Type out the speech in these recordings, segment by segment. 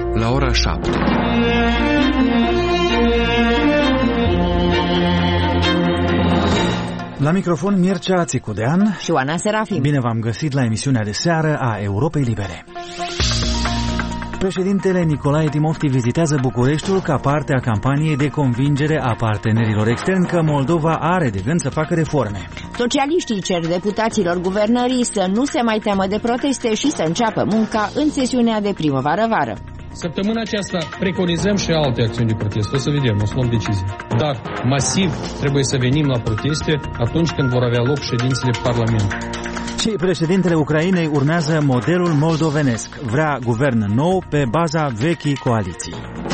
la ora 7. La microfon Mircea Țicudean și Oana Serafim. Bine v-am găsit la emisiunea de seară a Europei Libere. Președintele Nicolae Timofti vizitează Bucureștiul ca parte a campaniei de convingere a partenerilor externi că Moldova are de gând să facă reforme. Socialiștii cer deputaților guvernării să nu se mai teamă de proteste și să înceapă munca în sesiunea de primăvară-vară. Săptămâna aceasta preconizăm și alte acțiuni de protest. O să vedem, o să luăm decizii. Dar masiv trebuie să venim la proteste atunci când vor avea loc ședințele Parlamentului. Și președintele Ucrainei urmează modelul moldovenesc. Vrea guvern nou pe baza vechii coaliții.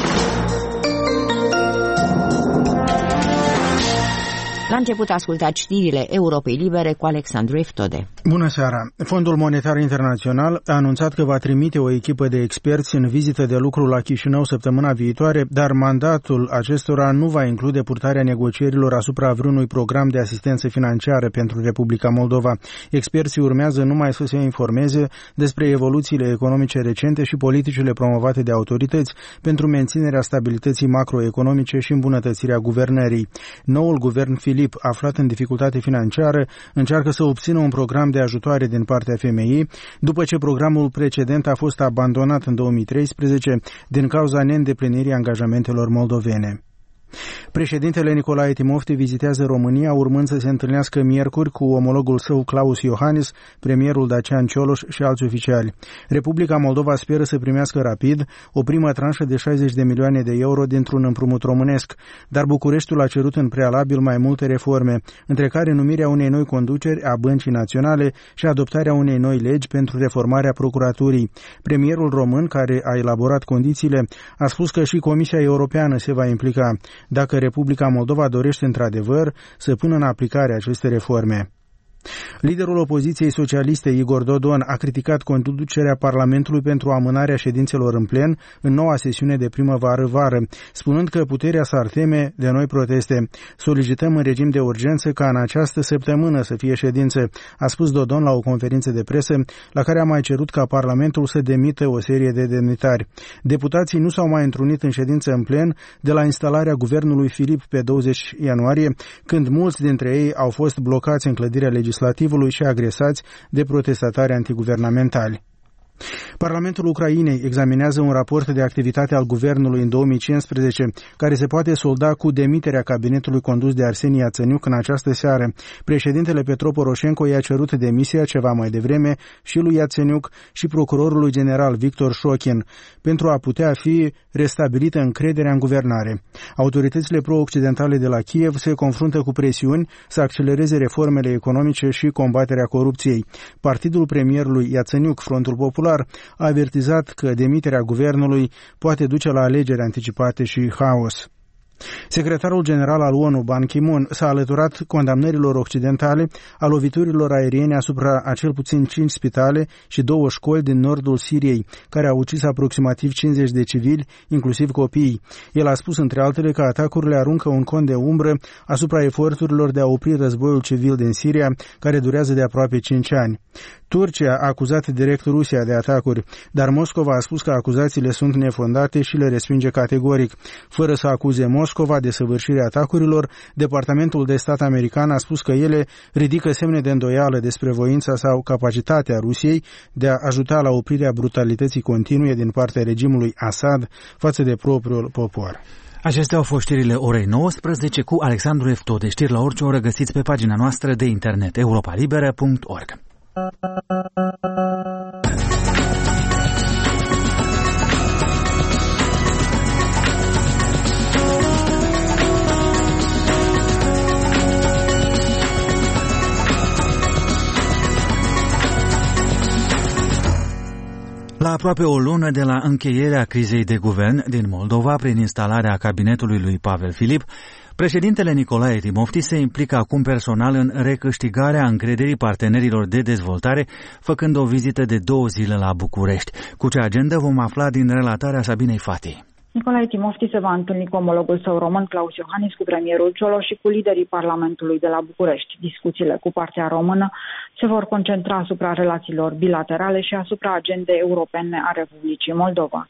La început ascultați știrile Europei Libere cu Alexandru Eftode. Bună seara! Fondul Monetar Internațional a anunțat că va trimite o echipă de experți în vizită de lucru la Chișinău săptămâna viitoare, dar mandatul acestora nu va include purtarea negocierilor asupra vreunui program de asistență financiară pentru Republica Moldova. Experții urmează numai să se informeze despre evoluțiile economice recente și politicile promovate de autorități pentru menținerea stabilității macroeconomice și îmbunătățirea guvernării. Noul guvern Filip, aflat în dificultate financiară, încearcă să obțină un program de ajutoare din partea FMI, după ce programul precedent a fost abandonat în 2013 din cauza neîndeplinirii angajamentelor moldovene. Președintele Nicolae Timofti vizitează România, urmând să se întâlnească miercuri cu omologul său Klaus Iohannis, premierul Dacian Cioloș și alți oficiali. Republica Moldova speră să primească rapid o primă tranșă de 60 de milioane de euro dintr-un împrumut românesc, dar Bucureștiul a cerut în prealabil mai multe reforme, între care numirea unei noi conduceri a Băncii Naționale și adoptarea unei noi legi pentru reformarea procuraturii. Premierul român, care a elaborat condițiile, a spus că și Comisia Europeană se va implica dacă Republica Moldova dorește într-adevăr să pună în aplicare aceste reforme. Liderul opoziției socialiste Igor Dodon a criticat conducerea Parlamentului pentru amânarea ședințelor în plen în noua sesiune de primăvară-vară, spunând că puterea s-ar teme de noi proteste. Solicităm în regim de urgență ca în această săptămână să fie ședință, a spus Dodon la o conferință de presă, la care a mai cerut ca Parlamentul să demită o serie de demnitari. Deputații nu s-au mai întrunit în ședință în plen de la instalarea guvernului Filip pe 20 ianuarie, când mulți dintre ei au fost blocați în clădirea legislativului și agresați de protestatari antiguvernamentali. Parlamentul Ucrainei examinează un raport de activitate al guvernului în 2015, care se poate solda cu demiterea cabinetului condus de Arsenie Iatsenuc în această seară. Președintele Petro Poroșenko i-a cerut demisia ceva mai devreme și lui Iatsenuc și procurorului general Victor Șochin, pentru a putea fi restabilită încrederea în guvernare. Autoritățile pro-occidentale de la Kiev se confruntă cu presiuni să accelereze reformele economice și combaterea corupției. Partidul premierului Iatsenuc, Frontul Popular, a avertizat că demiterea guvernului poate duce la alegeri anticipate și haos. Secretarul general al ONU, Ban Ki-moon, s-a alăturat condamnărilor occidentale a loviturilor aeriene asupra a cel puțin 5 spitale și 2 școli din nordul Siriei, care au ucis aproximativ 50 de civili, inclusiv copii. El a spus, între altele, că atacurile aruncă un con de umbră asupra eforturilor de a opri războiul civil din Siria, care durează de aproape 5 ani. Turcia a acuzat direct Rusia de atacuri, dar Moscova a spus că acuzațiile sunt nefondate și le respinge categoric. Fără să acuze Moscova de săvârșirea atacurilor, Departamentul de Stat american a spus că ele ridică semne de îndoială despre voința sau capacitatea Rusiei de a ajuta la oprirea brutalității continue din partea regimului Assad față de propriul popor. Acestea au fost știrile orei 19 cu Alexandru Eftode. Știri la orice oră găsiți pe pagina noastră de internet europalibera.org. La aproape o lună de la încheierea crizei de guvern din Moldova prin instalarea cabinetului lui Pavel Filip, președintele Nicolae Timofti se implică acum personal în recâștigarea încrederii partenerilor de dezvoltare, făcând o vizită de 2 zile la București. Cu ce agendă vom afla din relatarea Sabinei Fati. Nicolae Timofti se va întâlni cu omologul său român, Klaus Iohannis, cu premierul Cioloș și cu liderii Parlamentului de la București. Discuțiile cu partea română se vor concentra asupra relațiilor bilaterale și asupra agendei europene a Republicii Moldova.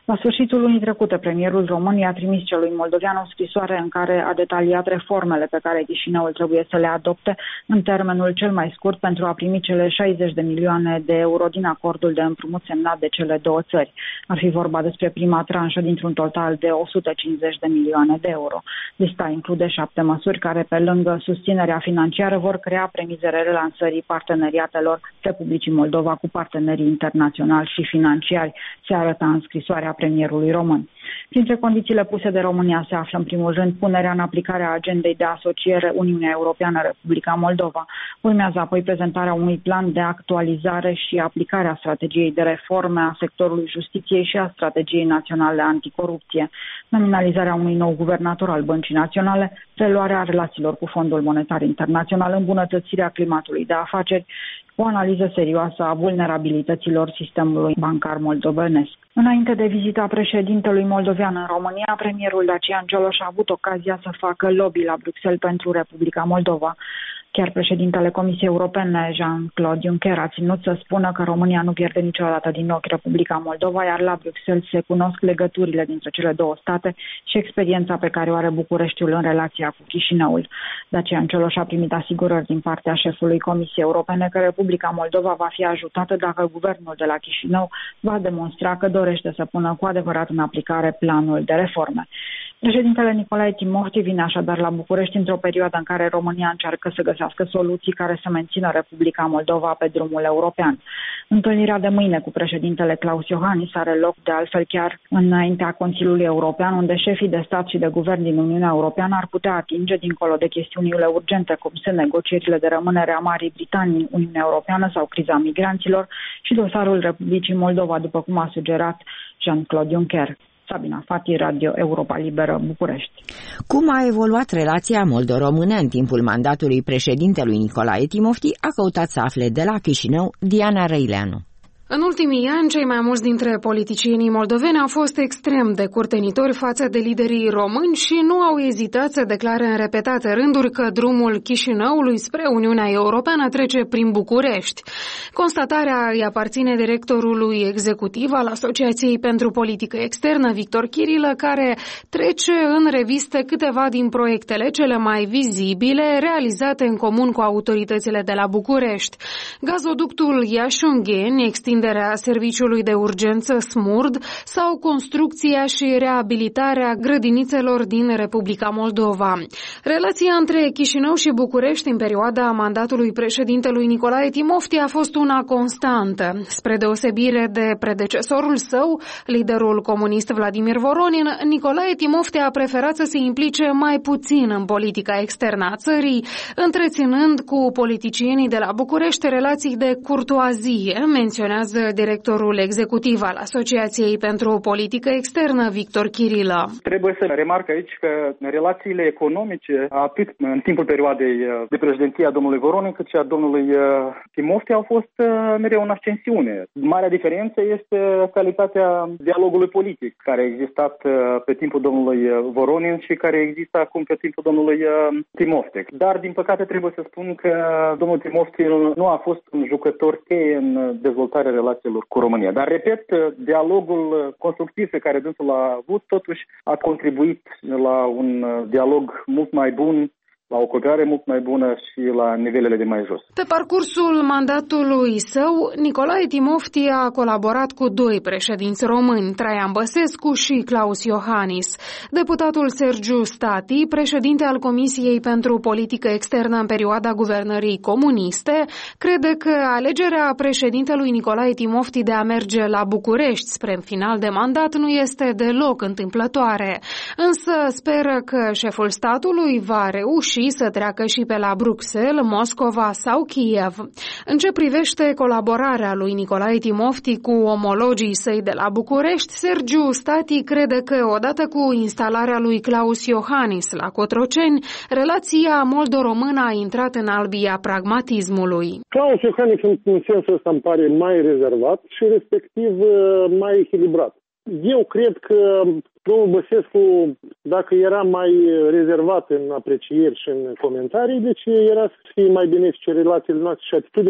La sfârșitul lunii trecute, premierul român i-a trimis celui moldovean o scrisoare în care a detaliat reformele pe care Chișinăul trebuie să le adopte în termenul cel mai scurt pentru a primi cele 60 de milioane de euro din acordul de împrumut semnat de cele două țări. Ar fi vorba despre prima tranșă dintr-un total de 150 de milioane de euro. Lista include 7 măsuri care, pe lângă susținerea financiară, vor crea premizele relansării parteneriatelor Republicii Moldova cu partenerii internaționali și financiari, se arăta în scrisoarea premierului român. Printre condițiile puse de România se află în primul rând punerea în aplicare a agendei de asociere Uniunea Europeană-Republica Moldova. Urmează apoi prezentarea unui plan de actualizare și aplicare a strategiei de reforme a sectorului justiției și a strategiei naționale anticorupție, nominalizarea unui nou guvernator al Băncii Naționale, preluarea relațiilor cu Fondul Monetar Internațional, îmbunătățirea climatului de afaceri, o analiză serioasă a vulnerabilităților sistemului bancar moldovenesc. Înainte de vizita președintelui moldovean în România, premierul Dacian Cioloș a avut ocazia să facă lobby la Bruxelles pentru Republica Moldova. Chiar președintele Comisiei Europene, Jean-Claude Juncker, a ținut să spună că România nu pierde niciodată din ochi Republica Moldova, iar la Bruxelles se cunosc legăturile dintre cele două state și experiența pe care o are Bucureștiul în relația cu Chișinăul. Dacian Cioloș a primit asigurări din partea șefului Comisiei Europene că Republica Moldova va fi ajutată dacă guvernul de la Chișinău va demonstra că dorește să pună cu adevărat în aplicare planul de reforme. Președintele Nicolae Timofti vine așadar la București într-o perioadă în care România încearcă să găsească soluții care să mențină Republica Moldova pe drumul european. Întâlnirea de mâine cu președintele Klaus Iohannis are loc de altfel chiar înaintea Consiliului European, unde șefii de stat și de guvern din Uniunea Europeană ar putea atinge, dincolo de chestiunile urgente, cum sunt negocierile de rămânere a Marii Britanii în Uniunea Europeană sau criza migranților, și dosarul Republicii Moldova, după cum a sugerat Jean-Claude Juncker. Sabina Fati, Radio Europa Liberă, București. Cum a evoluat relația moldo-română în timpul mandatului președintelui Nicolae Timofti, a căutat să afle de la Chișinău Diana Răileanu. În ultimii ani, cei mai mulți dintre politicienii moldoveni au fost extrem de curtenitori față de liderii români și nu au ezitat să declare în repetate rânduri că drumul Chișinăului spre Uniunea Europeană trece prin București. Constatarea îi aparține directorului executiv al Asociației pentru Politică Externă, Victor Chirilă, care trece în revistă câteva din proiectele cele mai vizibile realizate în comun cu autoritățile de la București. Gazoductul Iași-Ungheni, extinderea serviciului de urgență SMURD sau construcția și reabilitarea grădinițelor din Republica Moldova. Relația între Chișinău și București în perioada mandatului președintelui Nicolae Timofti a fost una constantă. Spre deosebire de predecesorul său, liderul comunist Vladimir Voronin, Nicolae Timofti a preferat să se implice mai puțin în politica externă a țării, întreținând cu politicienii de la București relații de curtoazie, menționează directorul executiv al Asociației pentru Politică Externă, Victor Chirilă. Trebuie să remarc aici că relațiile economice, atât în timpul perioadei de președinție a domnului Voronin, cât și a domnului Timofti, au fost mereu în ascensiune. Marea diferență este calitatea dialogului politic care a existat pe timpul domnului Voronin și care există acum pe timpul domnului Timofti. Dar, din păcate, trebuie să spun că domnul Timofti nu a fost un jucător cheie în dezvoltarea relațiilor cu România. Dar, repet, dialogul constructiv pe care dânsul l-a avut, totuși a contribuit la un dialog mult mai bun, la o cooperare mult mai bună și la nivelele de mai jos. Pe parcursul mandatului său, Nicolae Timofti a colaborat cu doi președinți români, Traian Băsescu și Klaus Iohannis. Deputatul Sergiu Stati, președinte al Comisiei pentru Politică Externă în perioada guvernării comuniste, crede că alegerea președintelui Nicolae Timofti de a merge la București spre final de mandat nu este deloc întâmplătoare, însă speră că șeful statului va reuși să treacă și pe la Bruxelles, Moscova sau Kiev. În ce privește colaborarea lui Nicolae Timofti cu omologii săi de la București, Sergiu Stati crede că odată cu instalarea lui Klaus Iohannis la Cotroceni, relația moldo-română a intrat în albia pragmatismului. Klaus Iohannis în sensul ăsta îmi pare mai rezervat și respectiv mai echilibrat. Eu cred că domnul Băsescu, dacă era mai rezervat în aprecieri și în comentarii, deci era să fie mai benefice relațiile noastre și atitudinea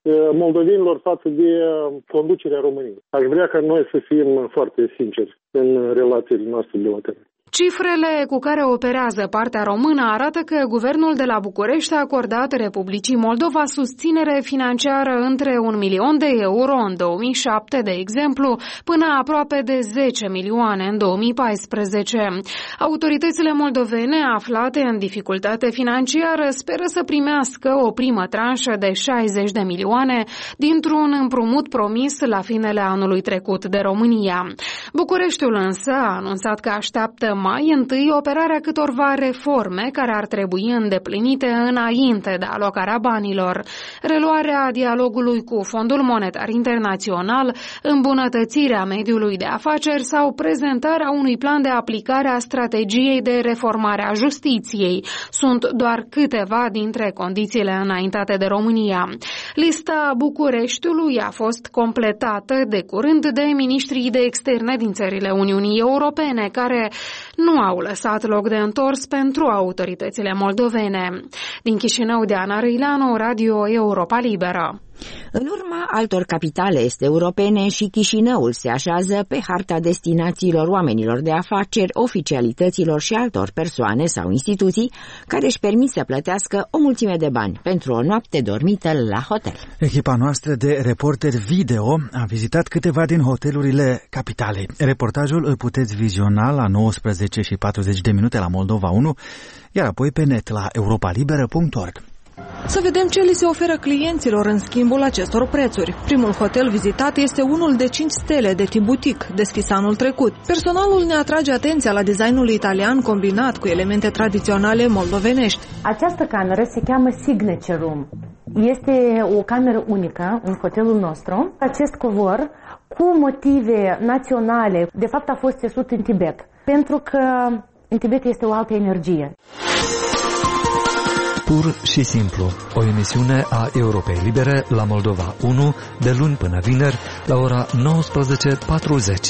moldovenilor față de conducerea României. Aș vrea ca noi să fim foarte sinceri în relațiile noastre bilaterale. Cifrele cu care operează partea română arată că guvernul de la București a acordat Republicii Moldova susținere financiară între 1 milion de euro în 2007, de exemplu, până aproape de 10 milioane în 2014. Autoritățile moldovene aflate în dificultate financiară speră să primească o primă tranșă de 60 de milioane dintr-un împrumut promis la finele anului trecut de România. Bucureștiul însă a anunțat că așteaptă mai întâi operarea câtorva reforme care ar trebui îndeplinite înainte de alocarea banilor. Reluarea dialogului cu Fondul Monetar Internațional, îmbunătățirea mediului de afaceri sau prezentarea unui plan de aplicare a strategiei de reformare a justiției sunt doar câteva dintre condițiile înaintate de România. Lista Bucureștiului a fost completată de curând de miniștrii de externe din țările Uniunii Europene, care nu au lăsat loc de întors pentru autoritățile moldovene. Din Chișinău, Diana Răileanu, Radio Europa Liberă. În urma altor capitale este europene și Chișinăul se așează pe harta destinațiilor oamenilor de afaceri, oficialităților și altor persoane sau instituții care își permit să plătească o mulțime de bani pentru o noapte dormită la hotel. Echipa noastră de reporteri video a vizitat câteva din hotelurile capitalei. Reportajul îl puteți viziona la 19:40 la Moldova 1, iar apoi pe net la europalibera.org. Să vedem ce li se oferă clienților în schimbul acestor prețuri. Primul hotel vizitat este unul de 5 stele de tip butic, deschis anul trecut. Personalul ne atrage atenția la designul italian combinat cu elemente tradiționale moldovenești. Această cameră se cheamă Signature Room. Este o cameră unică în hotelul nostru. Acest covor cu motive naționale, de fapt a fost țesut în Tibet, pentru că în Tibet este o altă energie. Pur și simplu, o emisiune a Europei Libere la Moldova 1, de luni până vineri, la ora 19:40.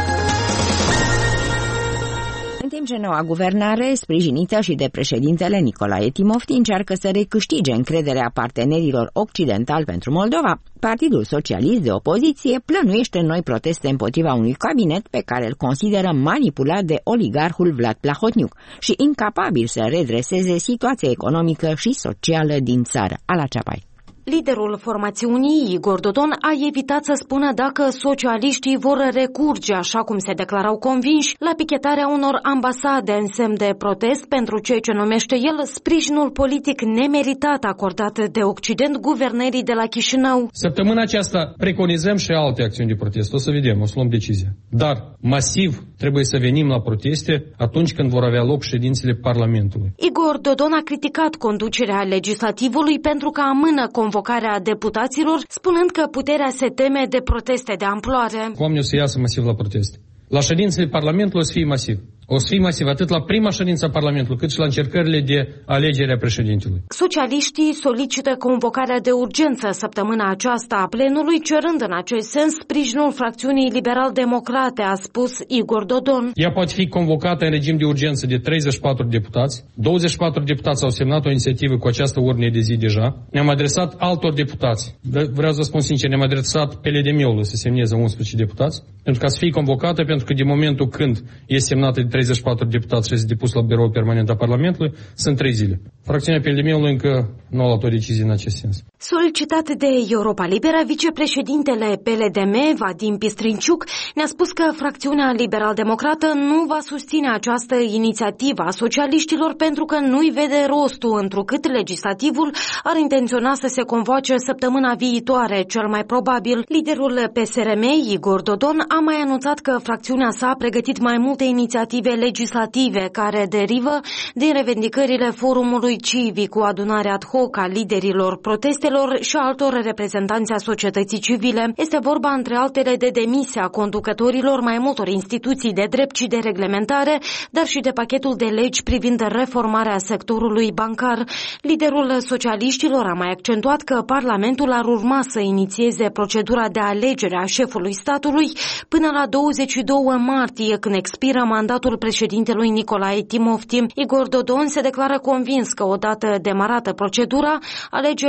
În timp ce noua guvernare, sprijinită și de președintele Nicolae Timofti, încearcă să recâștige încrederea partenerilor occidentali pentru Moldova, Partidul Socialist de opoziție plănuiește noi proteste împotriva unui cabinet pe care îl consideră manipulat de oligarhul Vlad Plahotniuc și incapabil să redreseze situația economică și socială din țară. Ala Ceapai. Liderul formațiunii, Igor Dodon, a evitat să spună dacă socialiștii vor recurge, așa cum se declarau convinși, la pichetarea unor ambasade în semn de protest pentru ceea ce numește el sprijinul politic nemeritat acordat de Occident guvernării de la Chișinău. Săptămâna aceasta preconizăm și alte acțiuni de protest. O să vedem, o să luăm decizia. Dar masiv trebuie să venim la proteste atunci când vor avea loc ședințele Parlamentului. Igor Dodon a criticat conducerea legislativului pentru că amână convocarea deputaților, spunând că puterea se teme de proteste de amploare. Oamenii o să iasă masiv la proteste. La ședințele Parlamentului o să fie masiv. O să fie masiv atât la prima ședință a Parlamentului, cât și la încercările de alegere a președintelui. Socialiștii solicită convocarea de urgență săptămâna aceasta a plenului, cerând în acest sens sprijinul fracțiunii liberal-democrate, a spus Igor Dodon. Ea poate fi convocată în regim de urgență de 34 deputați. 24 deputați au semnat o inițiativă cu această ordine de zi deja. Ne-am adresat altor deputați. Vreau să spun sincer, ne-am adresat PLDM-ului să semneze 11 deputați, pentru ca să fie convocată, pentru că din momentul când este semnată de 34 deputați și este depus la birou permanent a Parlamentului, sunt 3 zile. Fracțiunea PLDM-ului încă nu a luat o decizie în acest sens. Solicitat de Europa Liberă, vicepreședintele PLDM, Vadim Pistrinciuc, ne-a spus că fracțiunea liberal-democrată nu va susține această inițiativă a socialiștilor pentru că nu-i vede rostul, întrucât legislativul ar intenționa să se convoace săptămâna viitoare, cel mai probabil. Liderul PSRM, Igor Dodon, a mai anunțat că fracțiunea sa a pregătit mai multe inițiative legislative care derivă din revendicările forumului civic cu adunarea ad hoc a liderilor protestelor și altor reprezentanți a societății civile. Este vorba între altele de demisia conducătorilor mai multor instituții de drept și de reglementare, dar și de pachetul de legi privind reformarea sectorului bancar. Liderul socialiștilor a mai accentuat că Parlamentul ar urma să inițieze procedura de alegere a șefului statului până la 22 martie, când expiră mandatul președintelui Nicolae Timofti. Igor Dodon se declară convins că odată demarată procedura, alegerile parlamentare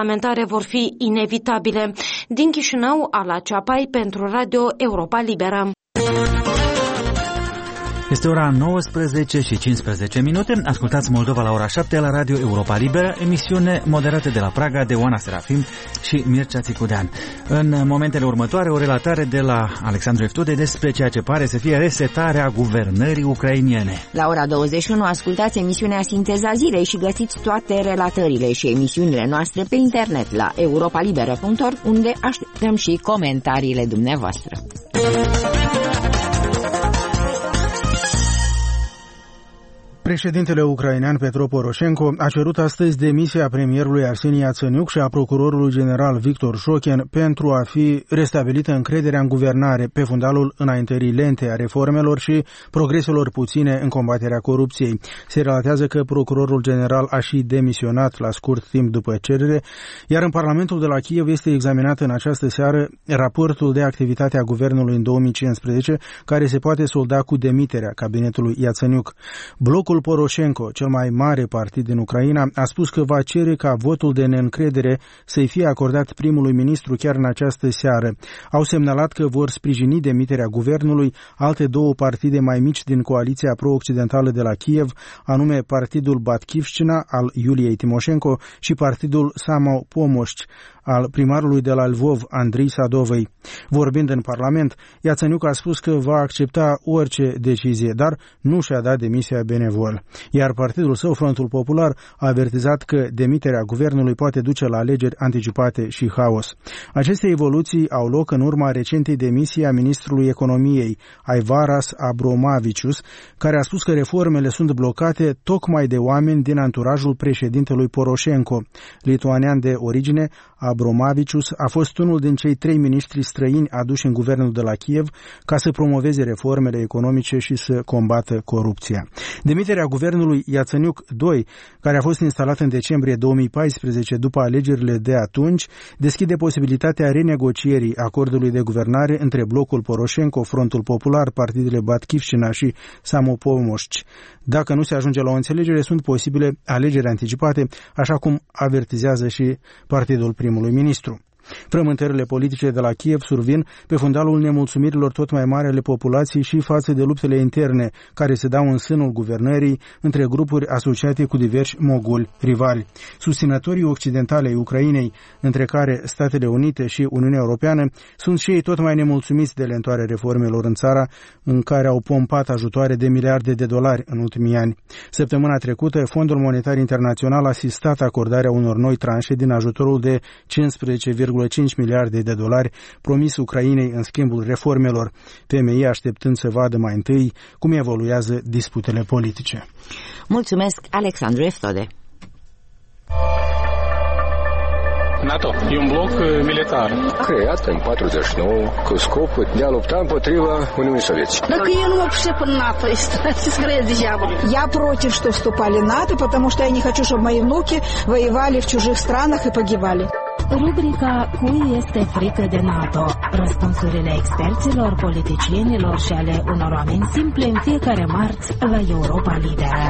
parlamentare vor fi inevitabile. Din Chișinău, Ala Ceapai pentru Radio Europa Liberă. Este ora 19 și 15 minute. Ascultați Moldova la ora 7 la Radio Europa Liberă, emisiune moderată de la Praga de Oana Serafim și Mircea Țicudean. În momentele următoare, o relatare de la Alexandru Eftode despre ceea ce pare să fie resetarea guvernării ucrainene. La ora 21 ascultați emisiunea Sinteza Zilei și găsiți toate relatările și emisiunile noastre pe internet la europalibera.org, unde așteptăm și comentariile dumneavoastră. Președintele ucrainean Petro Poroșenko a cerut astăzi demisia premierului Arseni Iațăniuc și a procurorului general Victor Șochen pentru a fi restabilită încrederea în guvernare pe fundalul înaintării lente a reformelor și progreselor puține în combaterea corupției. Se relatează că procurorul general a și demisionat la scurt timp după cerere, iar în Parlamentul de la Kiev este examinat în această seară raportul de activitate a guvernului în 2015, care se poate solda cu demiterea cabinetului Iațăniuc. Blocul Poroșenko, cel mai mare partid din Ucraina, a spus că va cere ca votul de neîncredere să-i fie acordat primului ministru chiar în această seară. Au semnalat că vor sprijini demiterea guvernului alte două partide mai mici din coaliția pro-occidentală de la Kiev, anume Partidul Batkivshchina al Iuliei Timoșenko și Partidul Samopomoști al primarului de la Lvov, Andrei Sadovei. Vorbind în Parlament, Iațăniuc a spus că va accepta orice decizie, dar nu și-a dat demisia benevol. Iar partidul său, Frontul Popular, a avertizat că demiterea guvernului poate duce la alegeri anticipate și haos. Aceste evoluții au loc în urma recentei demisii a ministrului economiei, Aivaras Abromavicius, care a spus că reformele sunt blocate tocmai de oameni din anturajul președintelui Poroșenko. Lituanian de origine, Abromavicius a fost unul din cei 3 miniștri străini aduși în guvernul de la Kiev ca să promoveze reformele economice și să combată corupția. Demiterea guvernului Iațăniuc II, care a fost instalat în decembrie 2014 după alegerile de atunci, deschide posibilitatea renegocierii acordului de guvernare între blocul Poroșenko, Frontul Popular, partidele Batkivshchina și Samopomoști. Dacă nu se ajunge la o înțelegere, sunt posibile alegeri anticipate, așa cum avertizează și partidul primului ministru. Frământările politice de la Kiev survin pe fundalul nemulțumirilor tot mai mari ale populației și față de luptele interne care se dau în sânul guvernării între grupuri asociate cu diversi moguli rivali. Susținătorii occidentale ai Ucrainei, între care Statele Unite și Uniunea Europeană, sunt și ei tot mai nemulțumiți de lentoarea reformelor în țara, în care au pompat ajutoare de miliarde de dolari în ultimii ani. Săptămâna trecută, Fondul Monetar Internațional a asistat acordarea unor noi tranșe din ajutorul de 15,5 miliarde de dolari promis Ucrainei în schimbul reformelor, FMI așteptând să vadă mai întâi cum evoluează disputele politice. Mulțumesc, Alexandru Eftode. NATO e un bloc militar creat în 49 cu scopul de a lupta împotriva Uniunii Sovietice. Так я не вообще по НАТО, скорее дьявол. Я против, что вступали в НАТО, потому что я не хочу, чтобы мои внуки воевали в чужих странах и погибали. Rubrica Cui este frică de NATO? Răspunsurile experților, politicienilor și ale unor oameni simple în fiecare marți la Europa Liberă.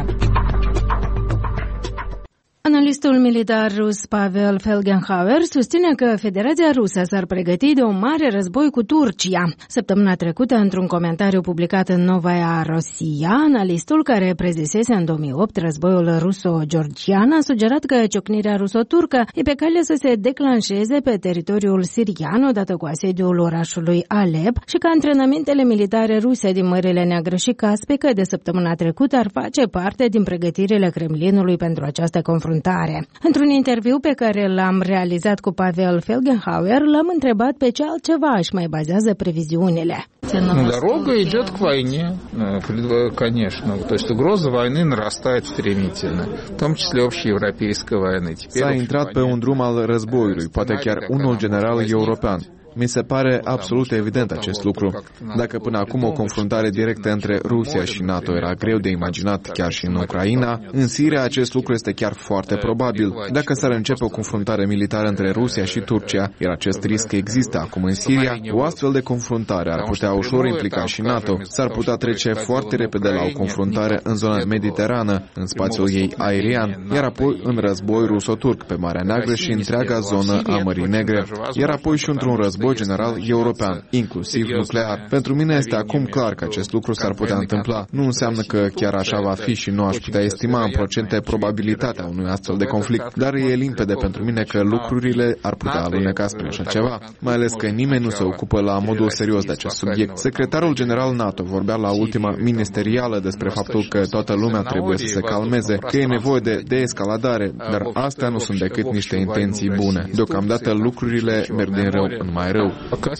Analistul militar rus Pavel Felgenhauer susține că Federația Rusă s-ar pregăti de un mare război cu Turcia. Săptămâna trecută, într-un comentariu publicat în Novaya Rossiya, analistul care prezisese în 2008 războiul ruso-georgian a sugerat că ciocnirea ruso-turcă e pe cale să se declanșeze pe teritoriul sirian odată cu asediul orașului Alep și că antrenamentele militare ruse din Mările Neagră și Caspică de săptămâna trecută ar face parte din pregătirile Kremlinului pentru această confruntare. Într-un interviu pe care l-am realizat cu Pavel Felgenhauer, l-am întrebat pe ce altceva își mai bazează previziunile. Дорога идет к войне, конечно. То есть угроза войны нарастает стремительно, в том числе общеевропейской войны. S-a intrat pe un drum al războiului, poate chiar unul general european. Mi se pare absolut evident acest lucru. Dacă până acum o confruntare directă între Rusia și NATO era greu de imaginat chiar și în Ucraina, în Siria acest lucru este chiar foarte probabil. Dacă s-ar începe o confruntare militară între Rusia și Turcia, iar acest risc există acum în Siria, o astfel de confruntare ar putea ușor implica și NATO. S-ar putea trece foarte repede la o confruntare în zona mediterană, în spațiul ei aerian, iar apoi în război ruso-turc pe Marea Neagră și întreaga zonă a Mării Negre, iar apoi și într-un război general european, inclusiv nuclear. Pentru mine este acum clar că acest lucru s-ar putea întâmpla. Nu înseamnă că chiar așa va fi și nu aș putea estima în procente probabilitatea unui astfel de conflict, dar e limpede pentru mine că lucrurile ar putea aluneca spre așa ceva, mai ales că nimeni nu se ocupă la modul serios de acest subiect. Secretarul general NATO vorbea la ultima ministerială despre faptul că toată lumea trebuie să se calmeze, că e nevoie de deescaladare, dar astea nu sunt decât niște intenții bune. Deocamdată lucrurile merg din rău în mai rău.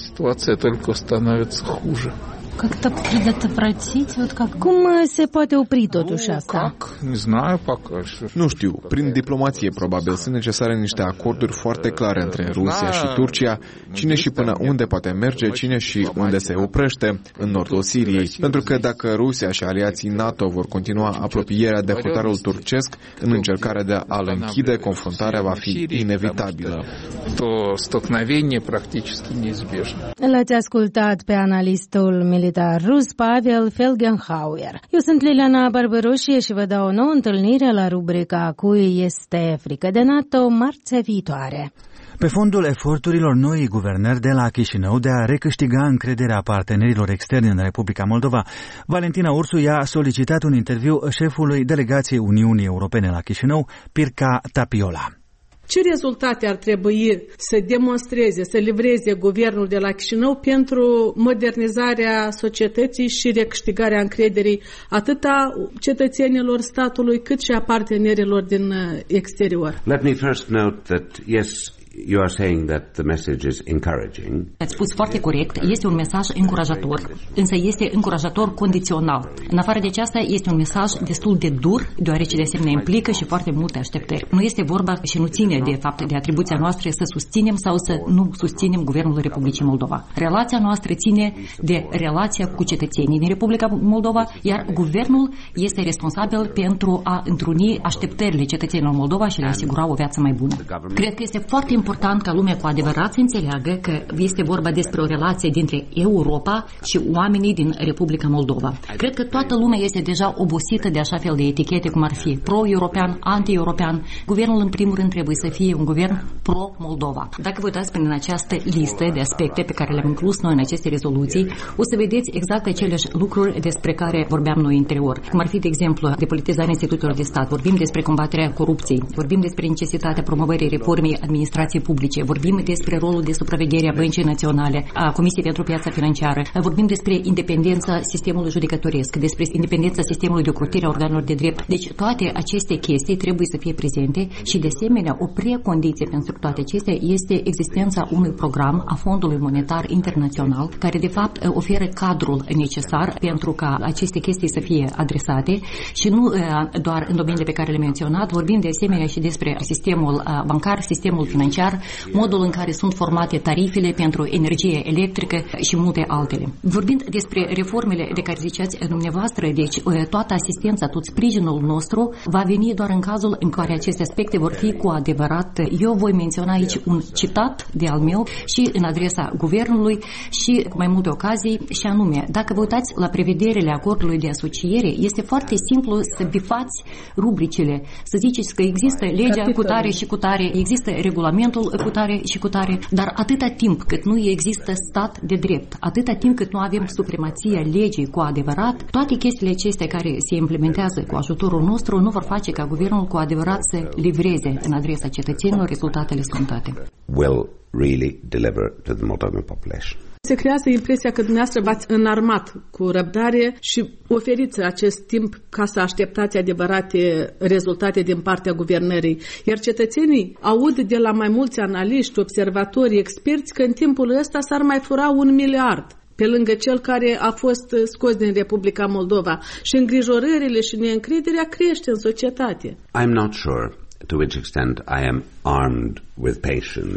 Cum se poate opri totuși asta? Nu știu, prin diplomație probabil sunt necesare niște acorduri foarte clare între Rusia și Turcia, cine și până unde poate merge, cine și unde se oprește în nordul Siriei. Pentru că dacă Rusia și aliații NATO vor continua apropierea de hotarul turcesc în încercarea de a-l închide, confruntarea va fi inevitabilă. L-ați ascultat pe analistul militar rus Pavel Felgenhauer. Eu sunt Liliana Barbaroșie și vă dau o nouă întâlnire la rubrica Cui este frică de NATO marțea viitoare. Pe fondul eforturilor noii guvernări de la Chișinău de a recâștiga încrederea partenerilor externi în Republica Moldova, Valentina Ursu i-a solicitat un interviu șefului delegației Uniunii Europene la Chișinău, Pirca Tapiola. Ce rezultate ar trebui să demonstreze, să livreze guvernul de la Chișinău pentru modernizarea societății și recâștigarea încrederii atât a cetățenilor statului cât și a partenerilor din exterior? Let me first note that yes, you are saying that the message is encouraging. Ați spus foarte corect, este un mesaj încurajator, însă este încurajator condițional. În afară de aceasta, este un mesaj destul de dur, deoarece de asemenea implică și foarte multe așteptări. Nu este vorba și nu ține de fapt de atribuția noastră să susținem sau să nu susținem Guvernul Republicii Moldova. Relația noastră ține de relația cu cetățenii din Republica Moldova, iar Guvernul este responsabil pentru a întruni așteptările cetățenilor Moldova și le asigura o viață mai bună. Cred că este foarte important ca lumea cu adevărat să înțeleagă că este vorba despre o relație dintre Europa și oamenii din Republica Moldova. Cred că toată lumea este deja obosită de așa fel de etichete cum ar fi pro-european, anti-european. Guvernul în primul rând trebuie să fie un guvern pro-Moldova. Dacă vă uitați prin această listă de aspecte pe care le-am inclus noi în aceste rezoluții, o să vedeți exact aceleași lucruri despre care vorbeam noi anterior. Cum ar fi, de exemplu, depolitizarea instituțiilor de stat, vorbim despre combaterea corupției, vorbim despre necesitatea promovării reformei administrației publice, vorbim despre rolul de supraveghere a Băncii Naționale, a Comisiei pentru Piața Financiară, vorbim despre independența sistemului judecătoresc, despre independența sistemului de ocrotire a organelor de drept. Deci toate aceste chestii trebuie să fie prezente și de asemenea o precondiție pentru toate acestea este existența unui program a Fondului Monetar Internațional care de fapt oferă cadrul necesar pentru ca aceste chestii să fie adresate și nu doar în domeniile pe care le-am menționat, vorbim de asemenea și despre sistemul bancar, sistemul financiar, modul în care sunt formate tarifele pentru energie electrică și multe altele. Vorbind despre reformele de care ziceați dumneavoastră, deci toată asistența, tot sprijinul nostru va veni doar în cazul în care aceste aspecte vor fi cu adevărat. Eu voi menționa aici un citat de al meu și în adresa guvernului și cu mai multe ocazii și anume, dacă vă uitați la prevederile acordului de asociere, este foarte simplu să bifați rubricile, să ziceți că există legea cu tare și cu tare, există regulamentul cu tare și cu tare, dar atâta timp cât nu există stat de drept, atâta timp cât nu avem supremația legii cu adevărat, toate chestiile acestea care se implementează cu ajutorul nostru nu vor face ca guvernul cu adevărat să livreze în adresa cetățenilor rezultatele scontate. Will really deliver to the Moldovan population. Se creează impresia că dumneavoastră v-ați înarmat cu răbdare și oferiți acest timp ca să așteptați adevărate rezultate din partea guvernării. Iar cetățenii aud de la mai mulți analiști, observatori, experți că în timpul ăsta s-ar mai fura 1 miliard pe lângă cel care a fost scos din Republica Moldova. Și îngrijorările și neîncrederea crește în societate. I'm not sure to which extent I am armed with patience.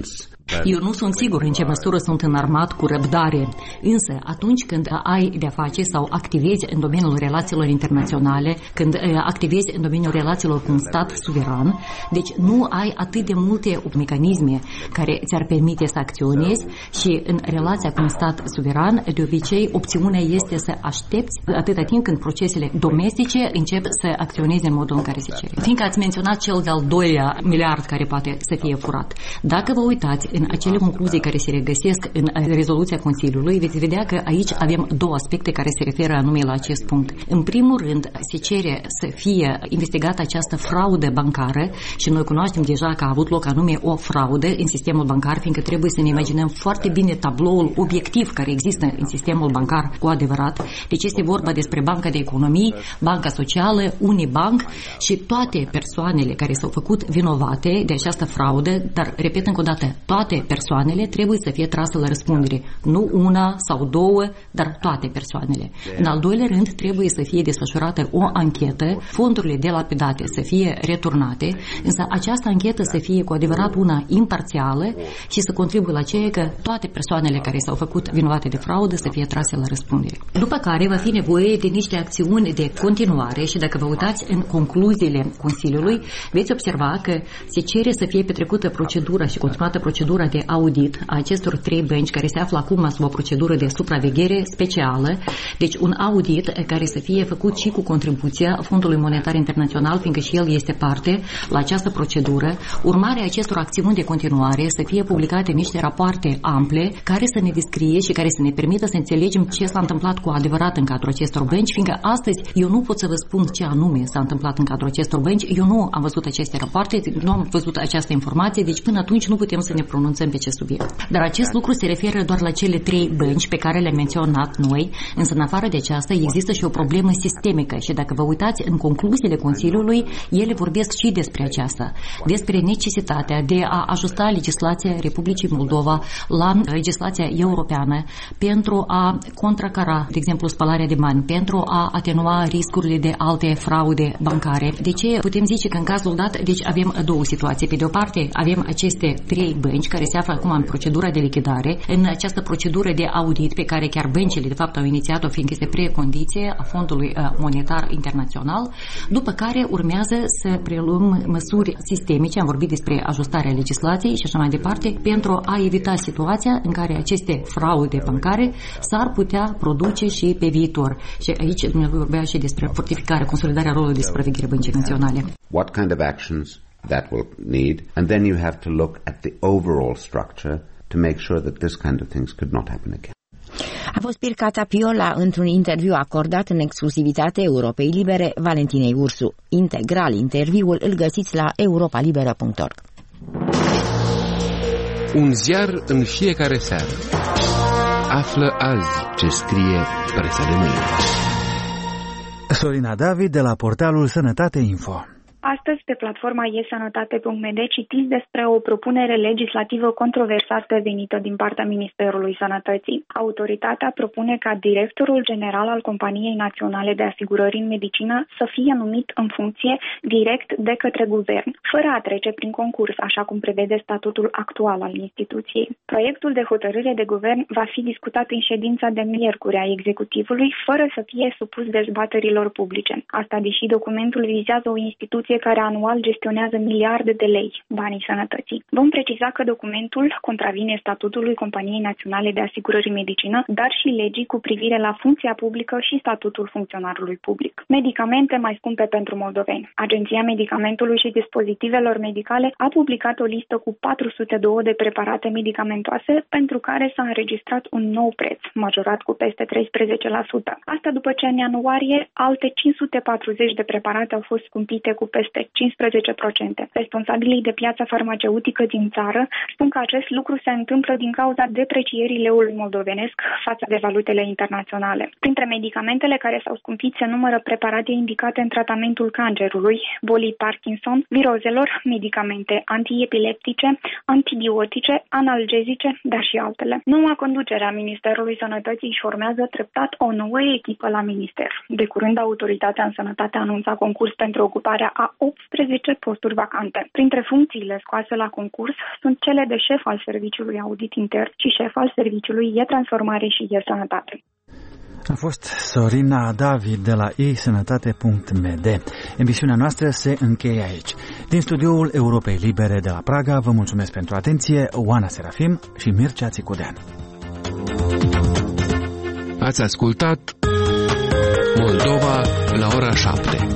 Eu nu sunt sigur în ce măsură sunt înarmat cu răbdare, însă atunci când ai de-a face sau activezi în domeniul relațiilor internaționale, când activezi în domeniul relațiilor cu un stat suveran, deci nu ai atât de multe mecanisme care ți-ar permite să acționezi și în relația cu un stat suveran, de obicei, opțiunea este să aștepți atâta timp când procesele domestice încep să acționeze în modul în care se cere. Fiindcă ați menționat cel de-al doilea miliard care poate să fie furat. Dacă vă uitați în acele concluzii care se regăsesc în rezoluția Consiliului, veți vedea că aici avem două aspecte care se referă anume la acest punct. În primul rând, se cere să fie investigată această fraudă bancară și noi cunoaștem deja că a avut loc anume o fraudă în sistemul bancar, fiindcă trebuie să ne imaginăm foarte bine tabloul obiectiv care există în sistemul bancar cu adevărat. Deci este vorba despre Banca de Economii, Banca Socială, Unibank și toate persoanele care s-au făcut vinovate de această fraudă, dar, repet încă o dată, toate persoanele trebuie să fie trase la răspundere. Nu una sau două, dar toate persoanele. În al doilea rând, trebuie să fie desfășurată o anchetă, fondurile delapidate să fie returnate, însă această anchetă să fie cu adevărat una imparțială și să contribuie la ceea că toate persoanele care s-au făcut vinovate de fraudă să fie trase la răspundere. După care va fi nevoie de niște acțiuni de continuare și dacă vă uitați în concluziile Consiliului, veți observa că se cere să fie petrecută procedura și continuată procedura de audit a acestor 3 bănci care se află acum sub o procedură de supraveghere specială, deci un audit care să fie făcut și cu contribuția Fondului Monetar Internațional, fiindcă și el este parte la această procedură. Urmarea acestor acțiuni de continuare să fie publicate niște rapoarte ample care să ne descrie și care să ne permită să înțelegem ce s-a întâmplat cu adevărat în cadrul acestor bănci, fiindcă astăzi eu nu pot să vă spun ce anume s-a întâmplat în cadrul acestor bănci, eu nu am văzut aceste rapoarte, nu am văzut această informație, deci până atunci nu putem să ne pronunțăm pe acest subiect. Dar acest lucru se referă doar la cele 3 bănci pe care le-am menționat noi, însă în afară de aceasta există și o problemă sistemică și dacă vă uitați în concluziile Consiliului, ele vorbesc și despre aceasta, despre necesitatea de a ajusta legislația Republicii Moldova la legislația europeană pentru a contracara, de exemplu, spălarea de bani, pentru a atenua riscurile de alte fraude bancare. De ce putem zice că în cazul dat, deci avem două situații. Pe de o parte, avem aceste 3 bănci care se află acum în procedura de lichidare, în această procedură de audit pe care chiar băncile de fapt au inițiat-o, fiindcă este precondiție a Fondului Monetar Internațional, după care urmează să preluăm măsuri sistemice, am vorbit despre ajustarea legislației și așa mai departe, pentru a evita situația în care aceste fraude bancare s-ar putea produce și pe viitor. Și aici dumneavoastră vorbea și despre fortificare, consolidarea rolului de supraveghere băncii naționale. What kind of actions that will need, and then you have to look at the overall structure to make sure that this kind of things could not happen again. A fost Pircata Piola într-un interviu acordat în exclusivitate Europei Libere Valentinei Ursu. Integral interviul îl găsiți la europalibera.org. Un ziar în fiecare seară. Află azi ce scrie presa de mâine. Sorina David de la portalul Sănătate Info. Astăzi, pe platforma eSănătate.md, citiți despre o propunere legislativă controversată venită din partea Ministerului Sănătății. Autoritatea propune ca directorul general al Companiei Naționale de Asigurări în Medicină să fie numit în funcție direct de către guvern, fără a trece prin concurs, așa cum prevede statutul actual al instituției. Proiectul de hotărâre de guvern va fi discutat în ședința de miercuri a executivului, fără să fie supus dezbaterilor publice. Asta deși documentul vizează o instituție care anual gestionează miliarde de lei, banii sănătății. Vom preciza că documentul contravine statutului Companiei Naționale de Asigurări în Medicină, dar și legii cu privire la funcția publică și statutul funcționarului public. Medicamente mai scumpe pentru moldoveni. Agenția Medicamentului și Dispozitivelor Medicale a publicat o listă cu 402 de preparate medicamentoase pentru care s-a înregistrat un nou preț, majorat cu peste 13%. Asta după ce în ianuarie alte 540 de preparate au fost scumpite cu peste 15%. Responsabilii de piața farmaceutică din țară spun că acest lucru se întâmplă din cauza deprecierii leului moldovenesc față de valutele internaționale. Printre medicamentele care s-au scumpit se numără preparate indicate în tratamentul cancerului, bolii Parkinson, virozelor, medicamente antiepileptice, antibiotice, analgezice, dar și altele. Noua conducere a Ministerului Sănătății își formează treptat o nouă echipă la minister. De curând, Autoritatea în Sănătate a anunțat concurs pentru ocuparea a 18 posturi vacante. Printre funcțiile scoase la concurs sunt cele de șef al Serviciului Audit Intern și șef al Serviciului E-Transformare și E-Sănătate. A fost Sorina David de la e-sănătate.md. Emisiunea noastră se încheie aici. Din studioul Europei Libere de la Praga vă mulțumesc pentru atenție, Oana Serafim și Mircea Țicudean. Ați ascultat Moldova la ora 7.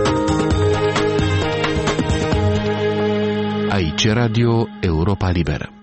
Aici Radio Europa Liberă.